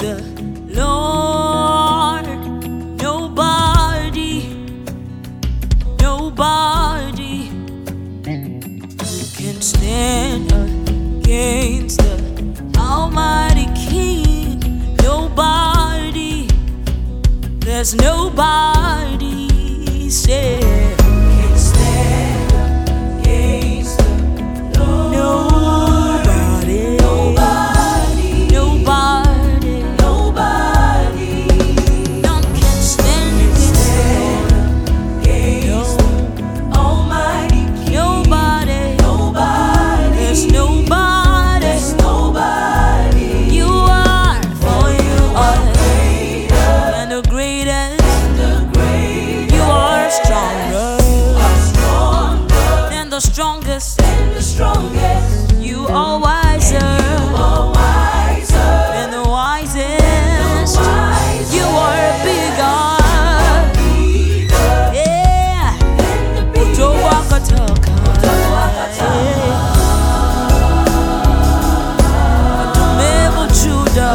the Lord. Nobody can stand against the Almighty King. Nobody, there's nobody said can stand against the Lord. Nobody, none can stand against the Almighty King. Nobody, there's nobody. You are, for you are greater and the greatest. You are stronger than the strongest. You are wiser than the wisest. You are bigger, yeah. Utowakataka, Atumebo Judah.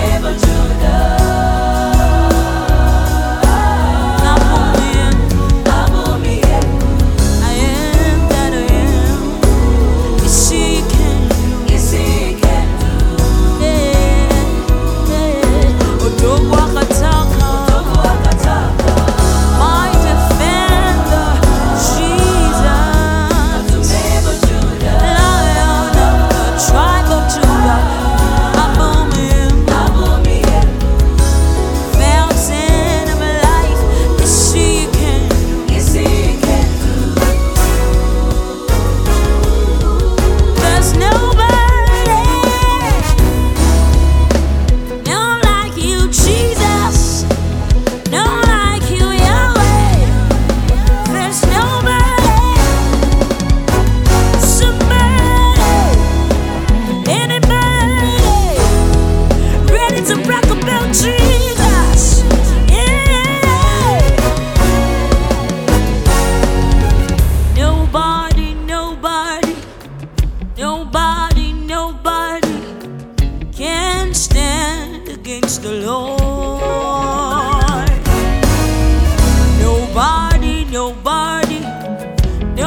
Nobody can stand against the Lord.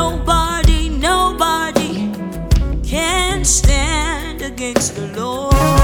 Nobody can stand against the Lord.